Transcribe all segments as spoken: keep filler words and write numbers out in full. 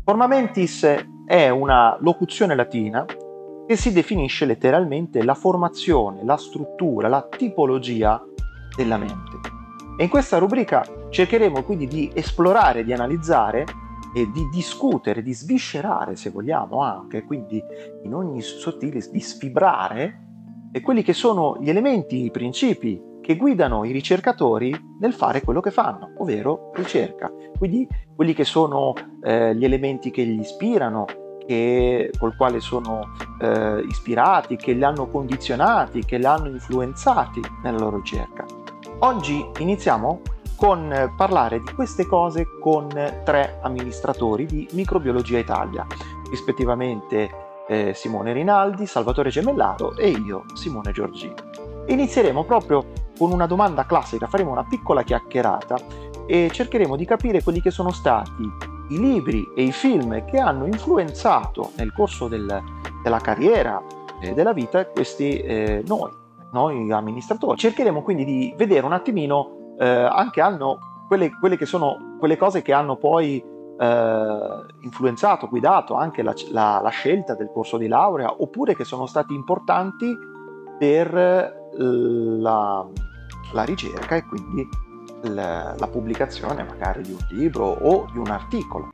Forma mentis è una locuzione latina che si definisce letteralmente la formazione, la struttura, la tipologia della mente. E in questa rubrica cercheremo quindi di esplorare, di analizzare e di discutere, di sviscerare, se vogliamo anche, quindi in ogni sottile, di sfibrare e quelli che sono gli elementi, i principi che guidano i ricercatori nel fare quello che fanno, ovvero ricerca. Quindi quelli che sono eh, gli elementi che li ispirano, che, col quale sono eh, ispirati, che li hanno condizionati, che li hanno influenzati nella loro ricerca. Oggi iniziamo con eh, parlare di queste cose con tre amministratori di Microbiologia Italia, rispettivamente eh, Simone Rinaldi, Salvatore Gemellaro e io, Simone Giorgini. Inizieremo proprio con una domanda classica, faremo una piccola chiacchierata e cercheremo di capire quelli che sono stati i libri e i film che hanno influenzato nel corso del, della carriera e della vita questi eh, noi, noi amministratori. Cercheremo quindi di vedere un attimino eh, anche hanno quelle, quelle che sono quelle cose che hanno poi eh, influenzato, guidato anche la, la, la scelta del corso di laurea, oppure che sono stati importanti per la, la ricerca e quindi la, la pubblicazione magari di un libro o di un articolo.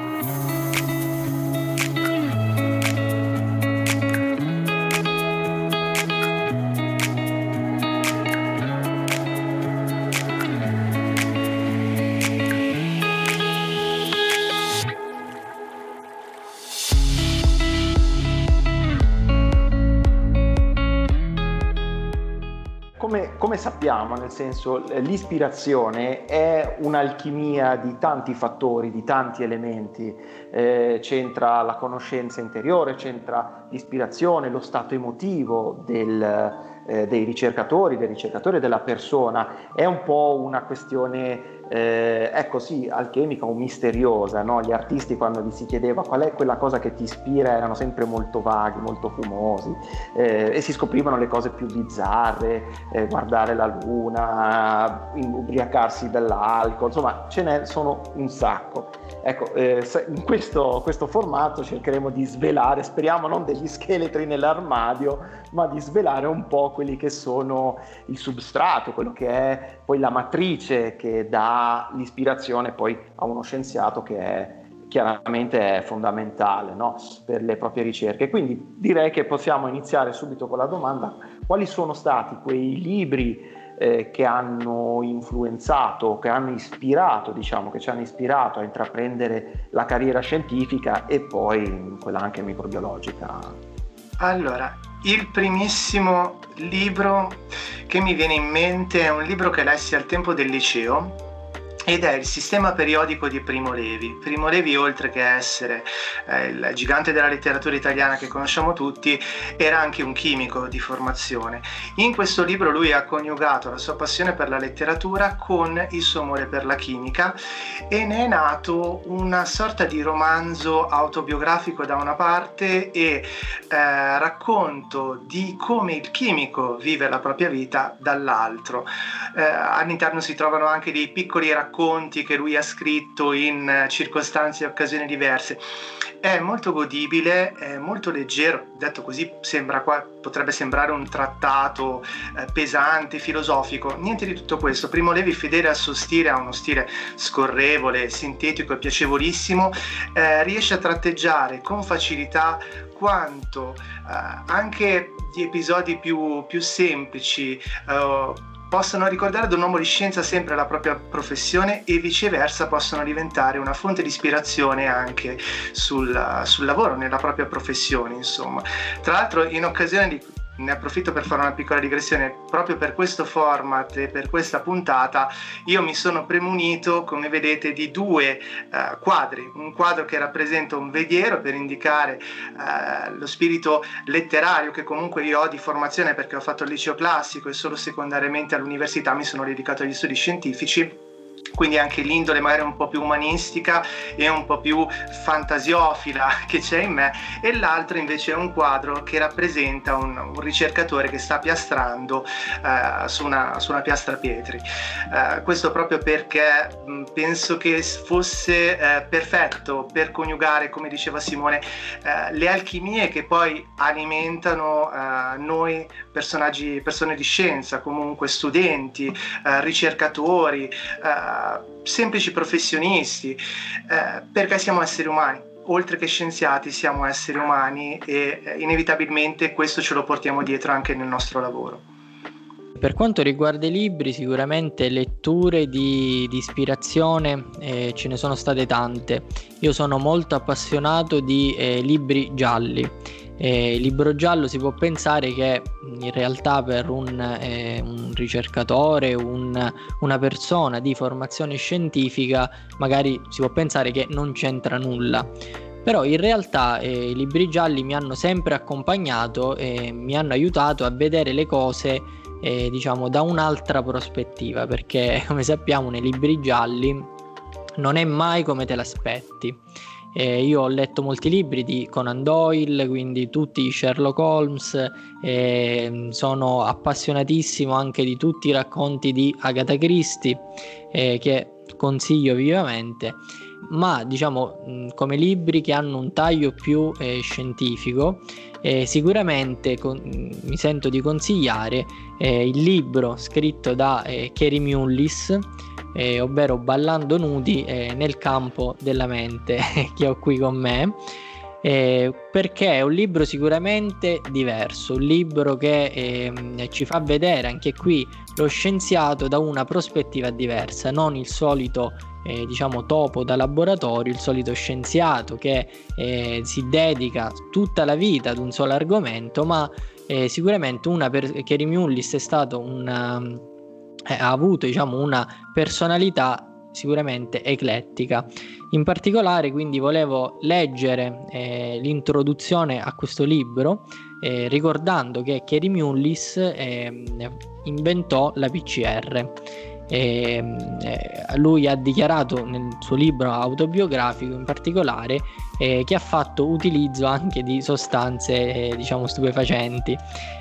Come, come sappiamo, nel senso, l'ispirazione è un'alchimia di tanti fattori, di tanti elementi, eh, c'entra la conoscenza interiore, c'entra l'ispirazione, lo stato emotivo del, eh, dei ricercatori, dei ricercatori della persona, è un po' una questione, eh, è così, alchemica o misteriosa, no? Gli artisti quando gli si chiedeva qual è quella cosa che ti ispira erano sempre molto vaghi, molto fumosi, eh, e si scoprivano le cose più bizzarre, eh, guardare la luna, ubriacarsi dell'alcol, insomma ce ne sono un sacco. Ecco, eh, in questo, questo formato cercheremo di svelare, speriamo non degli scheletri nell'armadio, ma di svelare un po' quelli che sono il substrato, quello che è poi la matrice che dà l'ispirazione poi a uno scienziato che è chiaramente è fondamentale, no? Per le proprie ricerche. Quindi direi che possiamo iniziare subito con la domanda: quali sono stati quei libri eh, che hanno influenzato, che hanno ispirato, diciamo, che ci hanno ispirato a intraprendere la carriera scientifica e poi quella anche microbiologica? Allora, il primissimo libro che mi viene in mente è un libro che lessi al tempo del liceo ed è il sistema periodico di Primo Levi. Primo Levi, oltre che essere eh, il gigante della letteratura italiana che conosciamo tutti, era anche un chimico di formazione. In questo libro lui ha coniugato la sua passione per la letteratura con il suo amore per la chimica e ne è nato una sorta di romanzo autobiografico da una parte e eh, racconto di come il chimico vive la propria vita dall'altro. Eh, all'interno si trovano anche dei piccoli racconti che lui ha scritto in circostanze e occasioni diverse. È molto godibile, è molto leggero, detto così sembra qua, potrebbe sembrare un trattato eh, pesante, filosofico. Niente di tutto questo. Primo Levi, fedele al suo stile, ha uno stile scorrevole, sintetico e piacevolissimo, eh, riesce a tratteggiare con facilità quanto eh, anche di episodi più, più semplici eh, possono ricordare ad un uomo di scienza sempre la propria professione e viceversa possono diventare una fonte di ispirazione anche sul, sul lavoro, nella propria professione, insomma. Tra l'altro, in occasione di ne approfitto per fare una piccola digressione, proprio per questo format e per questa puntata io mi sono premunito, come vedete, di due eh, quadri, un quadro che rappresenta un veliero per indicare eh, lo spirito letterario che comunque io ho di formazione perché ho fatto il liceo classico e solo secondariamente all'università mi sono dedicato agli studi scientifici, quindi anche l'indole magari un po' più umanistica e un po' più fantasiofila che c'è in me, e l'altro invece è un quadro che rappresenta un, un ricercatore che sta piastrando eh, su, una, su una piastra Petri. Eh, questo proprio perché mh, penso che fosse eh, perfetto per coniugare, come diceva Simone, eh, le alchimie che poi alimentano eh, noi personaggi, persone di scienza, comunque studenti, eh, ricercatori, eh, semplici professionisti, eh, perché siamo esseri umani. Oltre che scienziati siamo esseri umani e eh, inevitabilmente questo ce lo portiamo dietro anche nel nostro lavoro. Per quanto riguarda i libri, sicuramente letture di, di ispirazione eh, ce ne sono state tante. Io sono molto appassionato di eh, libri gialli. Eh, il libro giallo si può pensare che in realtà per un, eh, un ricercatore, un, una persona di formazione scientifica, magari si può pensare che non c'entra nulla. Però in realtà eh, i libri gialli mi hanno sempre accompagnato e mi hanno aiutato a vedere le cose eh, diciamo da un'altra prospettiva, perché come sappiamo nei libri gialli non è mai come te l'aspetti. Eh, io ho letto molti libri di Conan Doyle, quindi tutti i Sherlock Holmes, eh, sono appassionatissimo anche di tutti i racconti di Agatha Christie, eh, che consiglio vivamente, ma diciamo mh, come libri che hanno un taglio più eh, scientifico, eh, sicuramente con, mh, mi sento di consigliare eh, il libro scritto da eh, Kary Mullis, Eh, ovvero Ballando nudi eh, nel campo della mente, che ho qui con me, eh, perché è un libro sicuramente diverso, un libro che eh, ci fa vedere anche qui lo scienziato da una prospettiva diversa, non il solito eh, diciamo topo da laboratorio, il solito scienziato che eh, si dedica tutta la vita ad un solo argomento, ma eh, sicuramente una per- Kary Mullis è stato un ha avuto diciamo una personalità sicuramente eclettica. In particolare quindi volevo leggere eh, l'introduzione a questo libro eh, ricordando che Kary Mullis eh, inventò la P C R. E, eh, lui ha dichiarato nel suo libro autobiografico in particolare eh, che ha fatto utilizzo anche di sostanze eh, diciamo stupefacenti.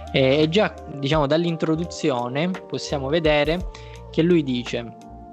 E già diciamo dall'introduzione possiamo vedere che lui dice: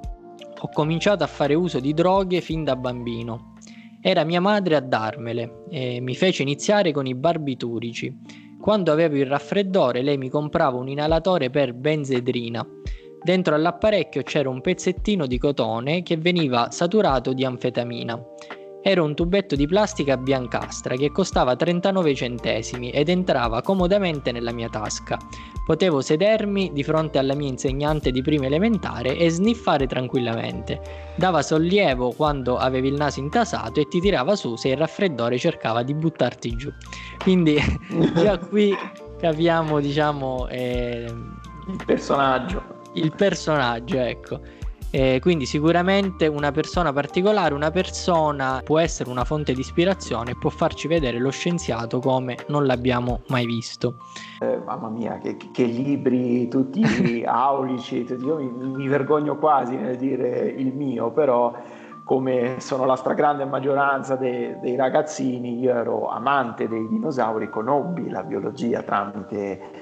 ho cominciato a fare uso di droghe fin da bambino, era mia madre a darmele e mi fece iniziare con i barbiturici. Quando avevo il raffreddore lei mi comprava un inalatore per benzedrina. Dentro all'apparecchio c'era un pezzettino di cotone che veniva saturato di anfetamina. Era un tubetto di plastica biancastra che costava trentanove centesimi ed entrava comodamente nella mia tasca. Potevo sedermi di fronte alla mia insegnante di prima elementare e sniffare tranquillamente. Dava sollievo quando avevi il naso intasato e ti tirava su se il raffreddore cercava di buttarti giù. Quindi già qui capiamo, diciamo, eh, il personaggio. Il personaggio, ecco. Eh, quindi sicuramente una persona particolare, una persona può essere una fonte di ispirazione e può farci vedere lo scienziato come non l'abbiamo mai visto. Eh, mamma mia, che, che libri tutti aulici, io mi, mi vergogno quasi nel dire il mio, però come sono la stragrande maggioranza dei, dei ragazzini, io ero amante dei dinosauri, conobbi la biologia tramite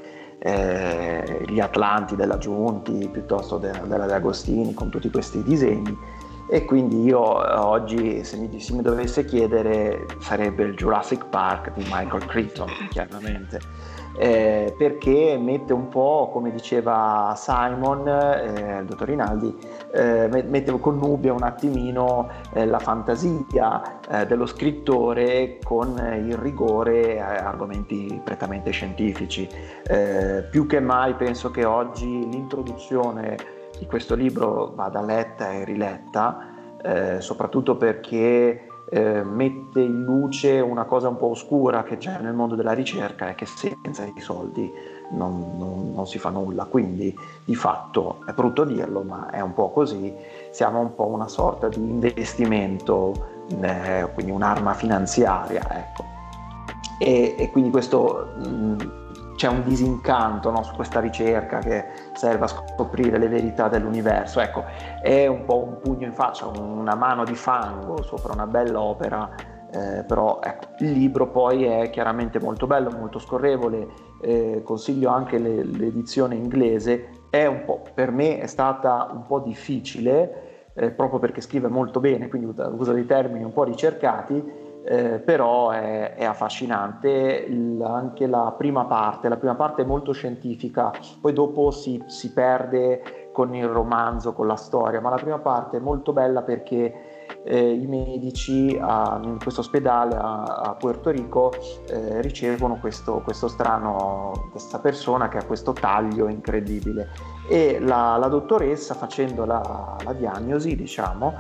Eh, gli Atlanti della Giunti piuttosto de, della De Agostini, con tutti questi disegni, e quindi io oggi se mi, se mi dovesse chiedere sarebbe il Jurassic Park di Michael Crichton, chiaramente, eh, perché mette un po', come diceva Simon, eh, il dottor Rinaldi, eh, mette connubia un attimino eh, la fantasia eh, dello scrittore con eh, il rigore a eh, argomenti prettamente scientifici. Eh, più che mai penso che oggi l'introduzione di questo libro vada letta e riletta, eh, soprattutto perché eh, mette in luce una cosa un po' oscura che c'è nel mondo della ricerca, è che senza i soldi non, non, non si fa nulla, quindi di fatto è brutto dirlo, ma è un po' così, siamo un po' una sorta di investimento, eh, quindi un'arma finanziaria, ecco. E, e quindi questo mh, c'è un disincanto, no, su questa ricerca che serve a scoprire le verità dell'universo. Ecco, è un po' un pugno in faccia, una mano di fango sopra una bella opera, eh, però ecco, il libro poi è chiaramente molto bello, molto scorrevole, eh, consiglio anche le, l'edizione inglese. È un po', per me è stata un po' difficile, eh, proprio perché scrive molto bene, quindi usa dei termini un po' ricercati, Eh, però è, è affascinante. Il, anche la prima parte, la prima parte è molto scientifica, poi dopo si, si perde con il romanzo, con la storia, ma la prima parte è molto bella perché eh, i medici a, in questo ospedale a, a Puerto Rico eh, ricevono questo, questo strano, questa persona che ha questo taglio incredibile, e la, la dottoressa, facendo la, la diagnosi, diciamo,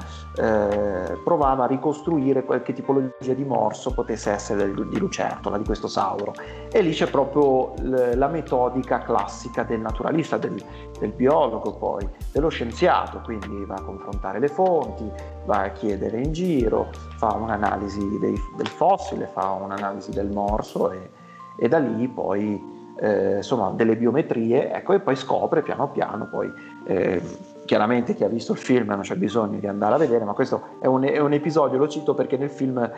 eh, provava a ricostruire qualche tipologia di morso potesse essere del, di lucertola, di questo sauro, e lì c'è proprio l, la metodica classica del naturalista, del, del biologo, poi dello scienziato, quindi va a confrontare le fonti, va a chiedere in giro, fa un'analisi dei, del fossile, fa un'analisi del morso e, e da lì poi Eh, insomma delle biometrie, ecco, e poi scopre piano piano, poi eh, chiaramente chi ha visto il film non c'è bisogno di andare a vedere, ma questo è un, è un episodio, lo cito perché nel film, eh,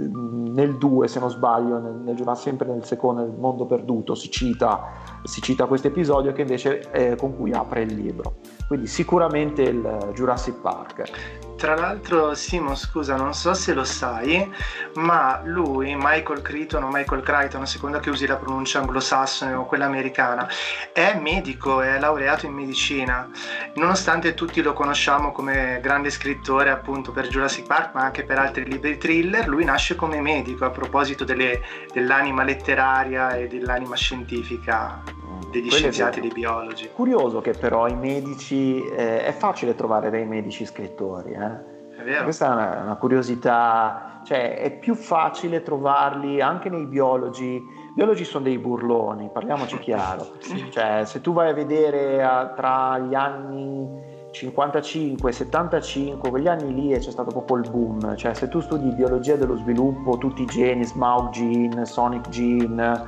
nel due se non sbaglio, nel, nel, sempre nel secondo, Il mondo perduto, si cita, si cita questo episodio che invece è con cui apre il libro, quindi sicuramente il Jurassic Park. Tra l'altro, Simo, scusa, non so se lo sai, ma lui, Michael Crichton o Michael Crichton, a seconda che usi la pronuncia anglosassone o quella americana, è medico, è laureato in medicina, nonostante tutti lo conosciamo come grande scrittore appunto per Jurassic Park, ma anche per altri libri thriller. Lui nasce come medico, a proposito delle, dell'anima letteraria e dell'anima scientifica degli Quello scienziati e dei biologi. Curioso che però i medici, eh, è facile trovare dei medici scrittori, eh? È vero. Questa è una, una curiosità, cioè è più facile trovarli anche nei biologi. I biologi sono dei burloni, parliamoci chiaro. Cioè, se tu vai a vedere a, tra gli anni cinquantacinque e settantacinque, quegli anni lì c'è stato proprio il boom. Cioè, se tu studi biologia dello sviluppo, tutti i geni, Smaug gene, Sonic gene,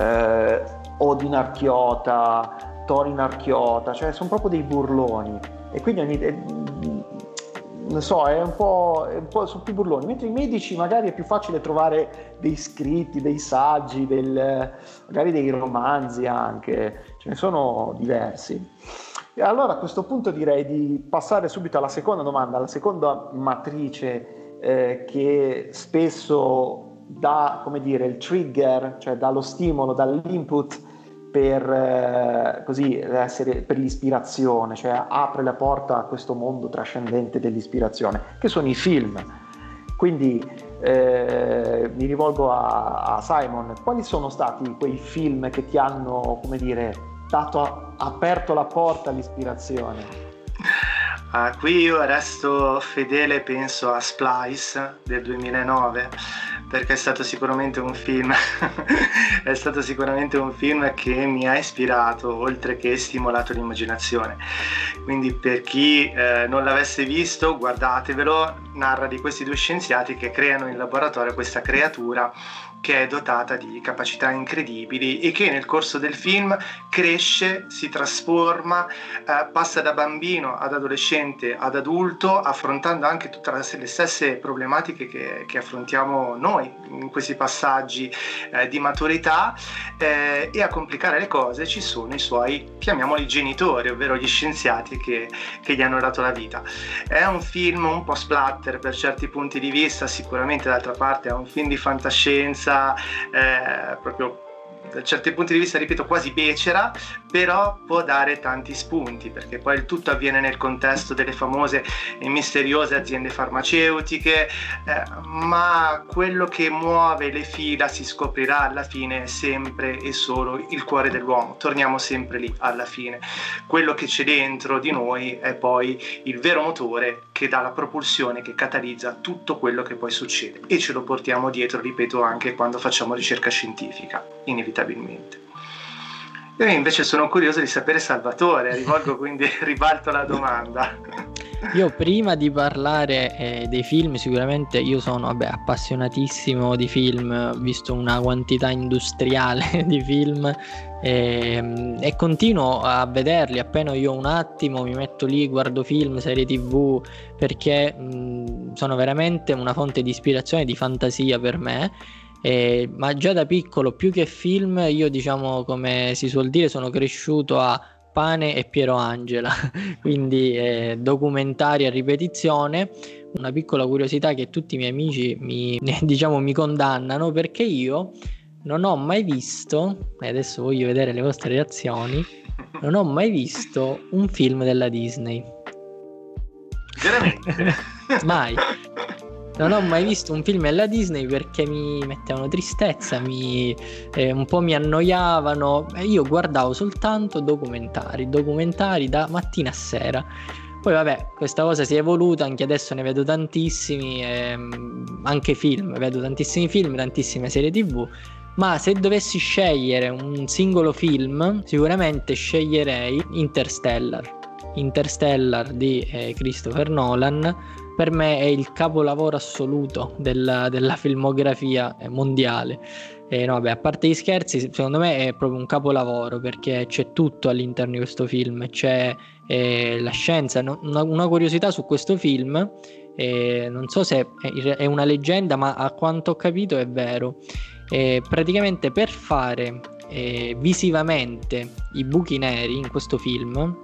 eh, Odin archiota, Thorin archiota, cioè sono proprio dei burloni, e quindi ogni, eh, non so, è un po', è un po' sono più burloni, mentre i medici magari è più facile trovare dei scritti, dei saggi, del, magari dei romanzi anche, ce ne sono diversi. E allora a questo punto direi di passare subito alla seconda domanda, alla seconda matrice eh, che spesso dà, come dire, il trigger, cioè dà lo stimolo, dà l'input per eh, così essere, per l'ispirazione, cioè apre la porta a questo mondo trascendente dell'ispirazione, che sono i film. Quindi eh, mi rivolgo a, a Simon: quali sono stati quei film che ti hanno, come dire, dato, aperto la porta all'ispirazione? Ah, qui io resto fedele, penso a Splice del duemilanove, perché è stato sicuramente un film è stato sicuramente un film che mi ha ispirato, oltre che stimolato l'immaginazione. Quindi per chi eh, non l'avesse visto, guardatevelo. Narra di questi due scienziati che creano in laboratorio questa creatura che è dotata di capacità incredibili e che nel corso del film cresce, si trasforma, eh, passa da bambino ad adolescente ad adulto, affrontando anche tutte le stesse problematiche che, che affrontiamo noi in questi passaggi eh, di maturità, eh, e a complicare le cose ci sono i suoi, chiamiamoli genitori, ovvero gli scienziati che, che gli hanno dato la vita. È un film un po' splatter per certi punti di vista, sicuramente d'altra parte è un film di fantascienza, Eh, proprio da certi punti di vista, ripeto, quasi becera, però può dare tanti spunti, perché poi il tutto avviene nel contesto delle famose e misteriose aziende farmaceutiche, eh, ma quello che muove le fila, si scoprirà alla fine, è sempre e solo il cuore dell'uomo. Torniamo sempre lì alla fine. Quello che c'è dentro di noi è poi il vero motore che dà la propulsione, che catalizza tutto quello che poi succede, e ce lo portiamo dietro, ripeto, anche quando facciamo ricerca scientifica, inevitabilmente. Io invece sono curioso di sapere, Salvatore, rivolgo quindi ribalto la domanda. Io prima di parlare eh, dei film, sicuramente io sono vabbè, appassionatissimo di film, ho visto una quantità industriale di film e, e continuo a vederli. Appena io ho un attimo mi metto lì, guardo film, serie tv, perché mh, sono veramente una fonte di ispirazione, di fantasia per me. Eh, ma già da piccolo, più che film, io diciamo, come si suol dire, sono cresciuto a Pane e Piero Angela, quindi eh, documentari a ripetizione. Una piccola curiosità che tutti i miei amici mi, diciamo, mi condannano, perché io non ho mai visto, e adesso voglio vedere le vostre reazioni, non ho mai visto un film della Disney. Veramente? Mai. Non ho mai visto un film della Disney perché mi mettevano tristezza, mi, eh, un po' mi annoiavano, e io guardavo soltanto documentari, documentari da mattina a sera. Poi vabbè, questa cosa si è evoluta, anche adesso ne vedo tantissimi, ehm, anche film, vedo tantissimi film, tantissime serie tv, ma se dovessi scegliere un singolo film, sicuramente sceglierei Interstellar. Interstellar di eh, Christopher Nolan. Per me è il capolavoro assoluto della, della filmografia mondiale. E no, vabbè, a parte gli scherzi, secondo me è proprio un capolavoro, perché c'è tutto all'interno di questo film. C'è eh, la scienza. No, una, una curiosità su questo film, eh, non so se è, è una leggenda, ma a quanto ho capito è vero. Eh, praticamente per fare eh, visivamente i buchi neri in questo film,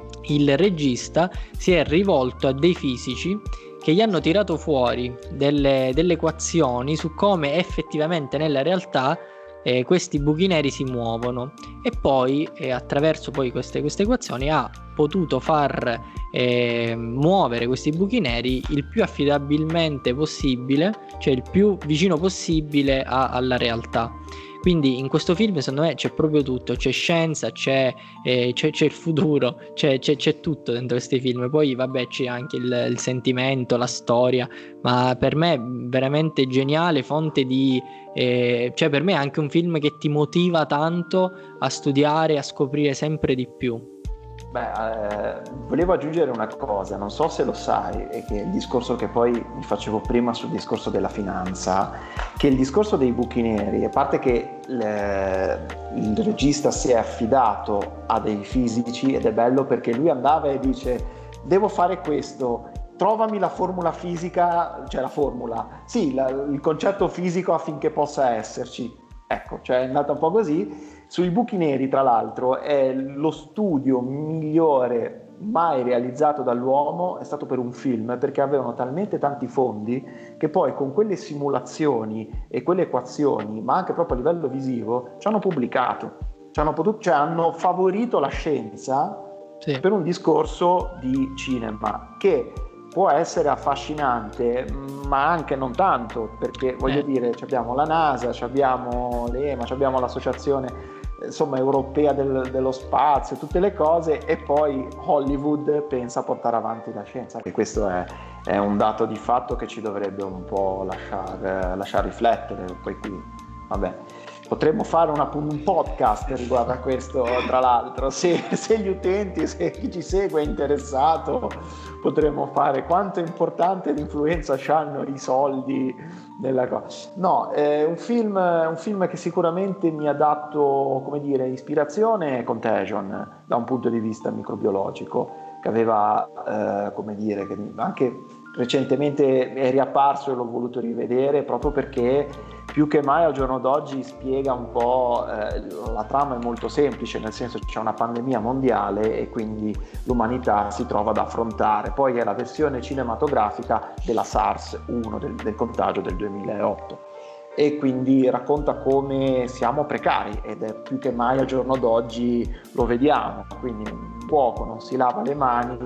il regista si è rivolto a dei fisici che gli hanno tirato fuori delle, delle equazioni su come effettivamente nella realtà eh, questi buchi neri si muovono, e poi eh, attraverso poi queste, queste equazioni ha potuto far eh, muovere questi buchi neri il più affidabilmente possibile, cioè il più vicino possibile a, alla realtà. Quindi in questo film secondo me c'è proprio tutto, c'è scienza, c'è, eh, c'è, c'è il futuro, c'è, c'è, c'è tutto dentro questi film. Poi vabbè c'è anche il, il sentimento, la storia, ma per me è veramente geniale, fonte di... Eh, cioè per me è anche un film che ti motiva tanto a studiare, a scoprire sempre di più. Beh, eh, volevo aggiungere una cosa, non so se lo sai, e che il discorso che poi vi facevo prima sul discorso della finanza, che il discorso dei buchi neri, a parte che le, il regista si è affidato a dei fisici, ed è bello perché lui andava e dice: devo fare questo, trovami la formula fisica, cioè la formula, sì, la, il concetto fisico affinché possa esserci. Ecco, cioè è andata un po' così. Sui buchi neri, tra l'altro, è lo studio migliore mai realizzato dall'uomo, è stato per un film, perché avevano talmente tanti fondi che poi con quelle simulazioni e quelle equazioni, ma anche proprio a livello visivo, ci hanno pubblicato, ci hanno potuto, cioè hanno favorito la scienza, sì, per un discorso di cinema che può essere affascinante, ma anche non tanto, perché voglio eh. dire, abbiamo la NASA, abbiamo l'E M A, abbiamo l'associazione insomma europea del, dello spazio, tutte le cose, e poi Hollywood pensa a portare avanti la scienza, e questo è, è un dato di fatto che ci dovrebbe un po' lasciare, lasciar riflettere. Poi qui, vabbè, potremmo fare una, un podcast riguardo a questo, tra l'altro, se, se gli utenti, se chi ci segue è interessato, potremmo fare quanto è importante l'influenza hanno i soldi nella cosa. No, è un film, un film che sicuramente mi ha dato, come dire, ispirazione, Contagion, da un punto di vista microbiologico, che aveva, eh, come dire, che anche recentemente è riapparso e l'ho voluto rivedere proprio perché più che mai al giorno d'oggi spiega un po', eh, la trama è molto semplice, nel senso che c'è una pandemia mondiale e quindi l'umanità si trova ad affrontare. Poi è la versione cinematografica della SARS uno, del, del contagio del duemilaotto, e quindi racconta come siamo precari, ed è più che mai al giorno d'oggi lo vediamo. Quindi un cuoco non si lava le mani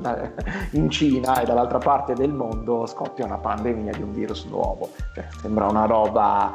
in Cina e dall'altra parte del mondo scoppia una pandemia di un virus nuovo, cioè, sembra una roba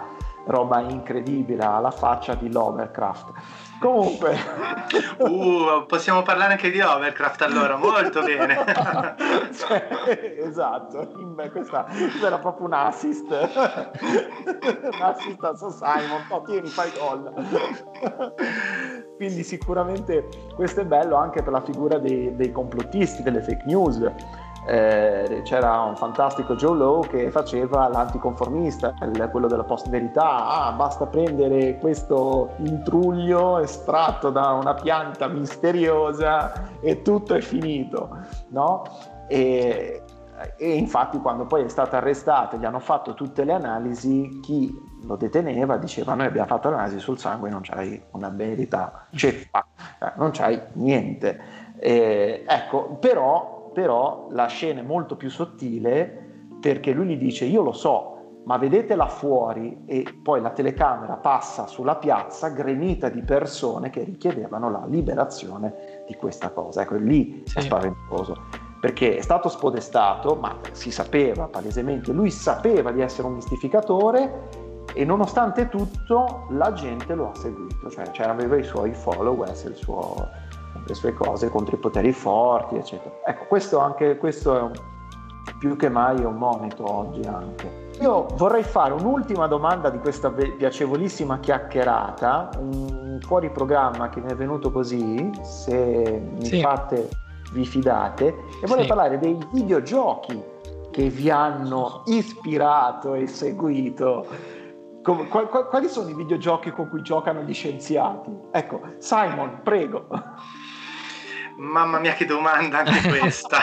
roba incredibile alla faccia di Lovecraft. Comunque uh, possiamo parlare anche di Lovecraft allora, molto bene. Cioè, esatto, beh, questa, questa era proprio un assist un assist a So Simon, oh, tieni, fai gol. Quindi sicuramente questo è bello anche per la figura dei, dei complottisti, delle fake news. Eh, c'era un fantastico Joe Lowe che faceva l'anticonformista, il, quello della post-verità. Ah, basta prendere questo intruglio estratto da una pianta misteriosa e tutto è finito, no? E, e infatti quando poi è stato arrestato e gli hanno fatto tutte le analisi, chi lo deteneva diceva: noi abbiamo fatto l'analisi sul sangue, non c'hai una verità ceppa, non c'hai niente. E, ecco, però però la scena è molto più sottile, perché lui gli dice: io lo so, ma vedete là fuori, e poi la telecamera passa sulla piazza gremita di persone che richiedevano la liberazione di questa cosa. Ecco, lì sì. È spaventoso, perché è stato spodestato, ma si sapeva palesemente, lui sapeva di essere un mistificatore, e nonostante tutto la gente lo ha seguito, cioè, cioè aveva i suoi followers, il suo, le sue cose contro i poteri forti, eccetera. Ecco, questo anche questo è un, più che mai un monito oggi anche. Io vorrei fare un'ultima domanda di questa piacevolissima chiacchierata, un fuori programma che mi è venuto così, se mi sì. fate, vi fidate, e vorrei sì. parlare dei videogiochi che vi hanno ispirato e seguito. Quali sono i videogiochi con cui giocano gli scienziati? Ecco, Simon, prego. Mamma mia, che domanda anche questa.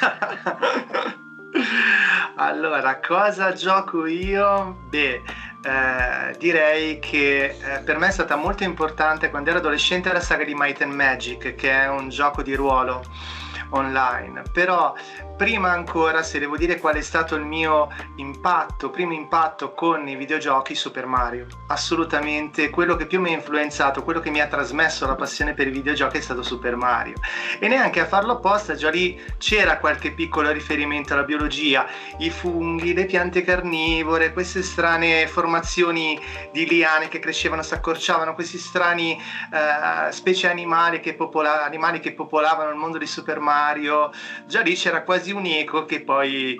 Allora, cosa gioco io? Beh, eh, direi che eh, per me è stata molto importante quando ero adolescente la saga di Might and Magic, che è un gioco di ruolo online. Però prima ancora, se devo dire qual è stato il mio impatto, primo impatto con i videogiochi, Super Mario. Assolutamente quello che più mi ha influenzato, quello che mi ha trasmesso la passione per i videogiochi è stato Super Mario. E neanche a farlo apposta, già lì c'era qualche piccolo riferimento alla biologia, i funghi, le piante carnivore, queste strane formazioni di liane che crescevano, si accorciavano, questi strani eh, specie animali che, popola- animali che popolavano il mondo di Super Mario. Già lì c'era quasi un eco che poi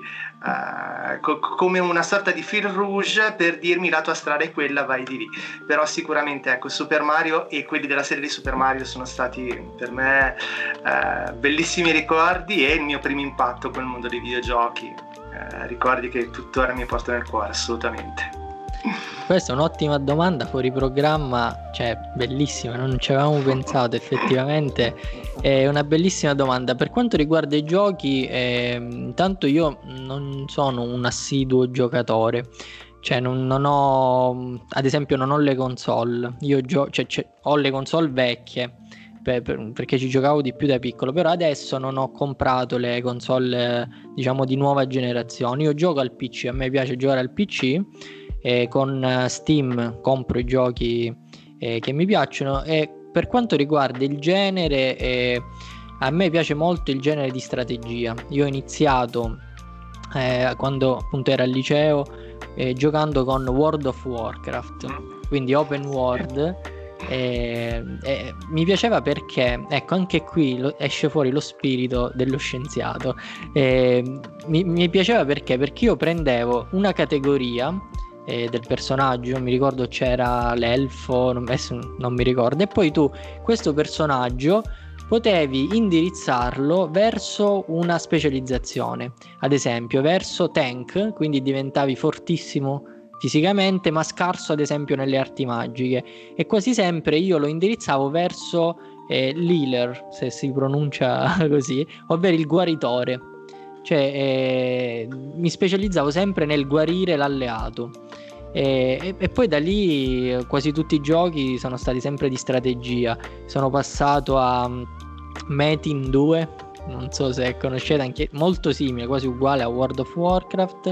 uh, co- come una sorta di fil rouge per dirmi: la tua strada è quella, vai di lì. Però sicuramente, ecco, Super Mario e quelli della serie di Super Mario sono stati per me uh, bellissimi ricordi, e il mio primo impatto con il mondo dei videogiochi, uh, ricordi che tuttora mi porto nel cuore, assolutamente. Questa è un'ottima domanda fuori programma, cioè bellissima, non ci avevamo pensato effettivamente, è una bellissima domanda. Per quanto riguarda i giochi, eh, intanto io non sono un assiduo giocatore, cioè non, non ho, ad esempio non ho le console, io gio- cioè, cioè, ho le console vecchie per, per, perché ci giocavo di più da piccolo, però adesso non ho comprato le console, diciamo, di nuova generazione. Io gioco al P C, a me piace giocare al P C. Eh, con Steam compro i giochi eh, che mi piacciono. E per quanto riguarda il genere, eh, a me piace molto il genere di strategia. Io ho iniziato eh, quando appunto era al liceo eh, giocando con World of Warcraft, quindi open world. Eh, eh, mi piaceva perché, ecco, anche qui lo, esce fuori lo spirito dello scienziato. Eh, mi, mi piaceva perché perché io prendevo una categoria del personaggio, mi ricordo c'era l'elfo, non, non mi ricordo, e poi tu questo personaggio potevi indirizzarlo verso una specializzazione, ad esempio verso tank, quindi diventavi fortissimo fisicamente ma scarso ad esempio nelle arti magiche, e quasi sempre io lo indirizzavo verso eh, l'healer, se si pronuncia così, ovvero il guaritore. Cioè eh, mi specializzavo sempre nel guarire l'alleato, e, e, e poi da lì quasi tutti i giochi sono stati sempre di strategia. Sono passato a Metin due, non so se conoscete, anche molto simile, quasi uguale a World of Warcraft,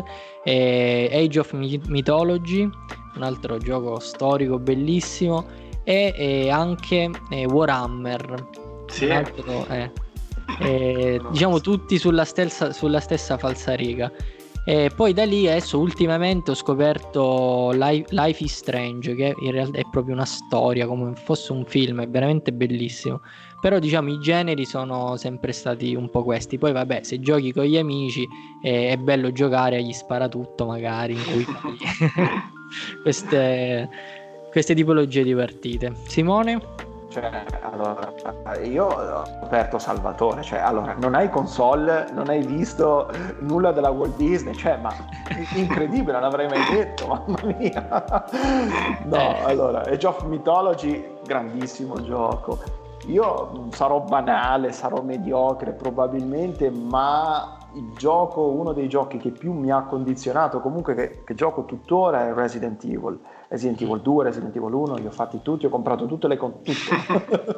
e Age of Mythology, un altro gioco storico bellissimo, e, e anche e Warhammer, sì. Un altro, eh. Eh, diciamo tutti sulla stessa, sulla stessa falsariga. E poi da lì adesso ultimamente ho scoperto Life, Life is Strange, che in realtà è proprio una storia, come fosse un film, è veramente bellissimo. Però diciamo i generi sono sempre stati un po' questi. Poi vabbè, se giochi con gli amici eh, è bello giocare agli sparatutto magari, in cui fai queste, queste tipologie di partite. Simone? Cioè, allora, io ho aperto Salvatore, cioè, allora, non hai console, non hai visto nulla della Walt Disney, cioè, ma incredibile, non l'avrei mai detto, mamma mia. No, Eh. allora, Age of Mythology, grandissimo gioco. Io sarò banale, sarò mediocre probabilmente, ma il gioco, uno dei giochi che più mi ha condizionato, comunque che, che gioco tuttora, è Resident Evil. Resident Evil due, Resident Evil uno, li ho fatti tutti, ho comprato tutte le con tutte.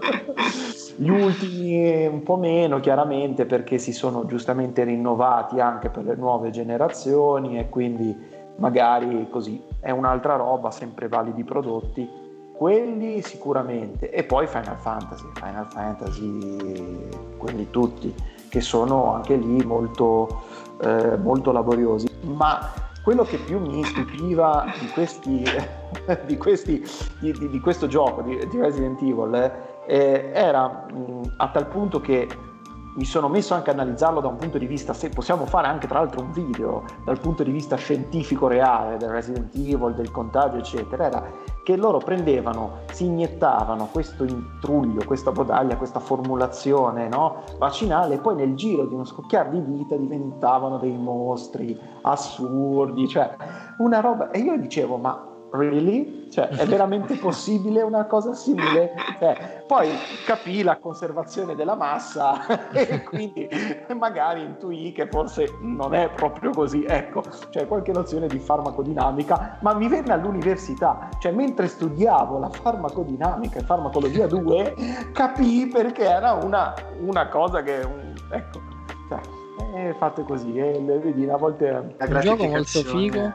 Gli ultimi un po' meno, chiaramente, perché si sono giustamente rinnovati anche per le nuove generazioni e quindi magari così è un'altra roba, sempre validi prodotti. Quelli sicuramente, e poi Final Fantasy, Final Fantasy, quelli tutti, che sono anche lì molto, eh, molto laboriosi. Ma quello che più mi stupiva di questi, di, questi di, di, di questo gioco di, di Resident Evil eh, era mh, a tal punto che mi sono messo anche a analizzarlo da un punto di vista, se possiamo fare anche tra l'altro un video dal punto di vista scientifico reale del Resident Evil, del contagio eccetera, era che loro prendevano, si iniettavano questo intruglio, questa bodaglia, questa formulazione, no, vaccinale, e poi nel giro di uno scocchiar di dita diventavano dei mostri assurdi, cioè una roba, e io dicevo ma really? Cioè è veramente possibile una cosa simile? Cioè, poi capì la conservazione della massa e quindi magari intuì che forse non è proprio così, ecco, cioè qualche nozione di farmacodinamica, ma mi venne all'università, cioè mentre studiavo la farmacodinamica e farmacologia due capii perché era una, una cosa che, un, ecco, cioè, eh, fatte così, e eh, vedi, a volte un gioco molto figo.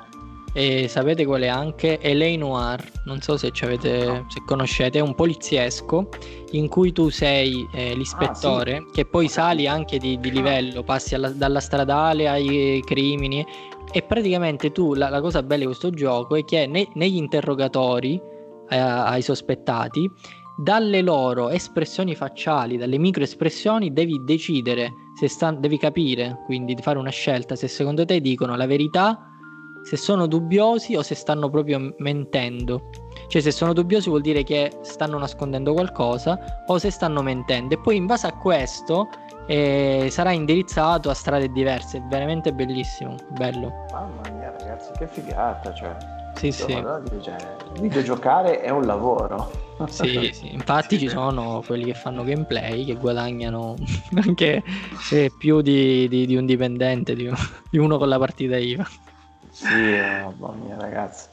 E sapete qual è anche? L A. Noire, non so se ci avete, no. se conoscete, è un poliziesco in cui tu sei eh, l'ispettore, ah, sì. che poi sali anche di, di livello, passi alla, dalla stradale ai crimini, e praticamente tu, la, la cosa bella di questo gioco è che ne, negli interrogatori eh, ai sospettati, dalle loro espressioni facciali, dalle microespressioni, devi decidere, se sta, devi capire, quindi fare una scelta, se secondo te dicono la verità, se sono dubbiosi o se stanno proprio mentendo. Cioè se sono dubbiosi vuol dire che stanno nascondendo qualcosa, o se stanno mentendo, e poi in base a questo eh, sarà indirizzato a strade diverse. È veramente bellissimo, bello. Mamma mia ragazzi, che figata, cioè sì sì cioè, videogiocare è un lavoro. Sì, sì, infatti ci sono quelli che fanno gameplay che guadagnano anche eh, più di, di, di un dipendente, di, di uno con la partita I V A. Sì, mamma mia ragazzi.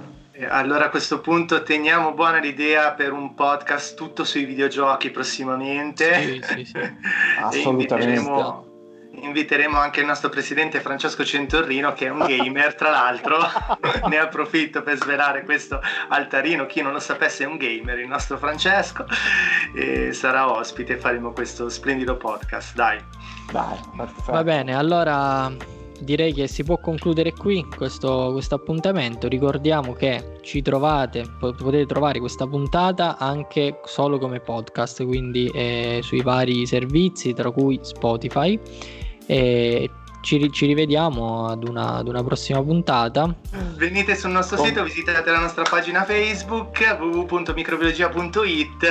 Allora a questo punto teniamo buona l'idea per un podcast tutto sui videogiochi prossimamente. Sì, sì, sì. Assolutamente. Inviteremo, inviteremo anche il nostro presidente Francesco Centorrino, che è un gamer tra l'altro. Ne approfitto per svelare questo altarino, chi non lo sapesse è un gamer, il nostro Francesco, e sarà ospite e faremo questo splendido podcast, dai. Dai, perfetto. Va bene, allora direi che si può concludere qui questo, questo appuntamento. Ricordiamo che ci trovate, potete trovare questa puntata anche solo come podcast, quindi eh, sui vari servizi, tra cui Spotify, e ci, ci rivediamo ad una, ad una prossima puntata. Venite sul nostro sito, visitate la nostra pagina Facebook w w w punto microbiologia punto i t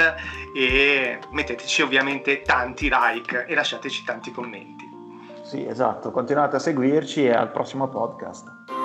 e metteteci ovviamente tanti like e lasciateci tanti commenti. Sì, esatto, continuate a seguirci e al prossimo podcast.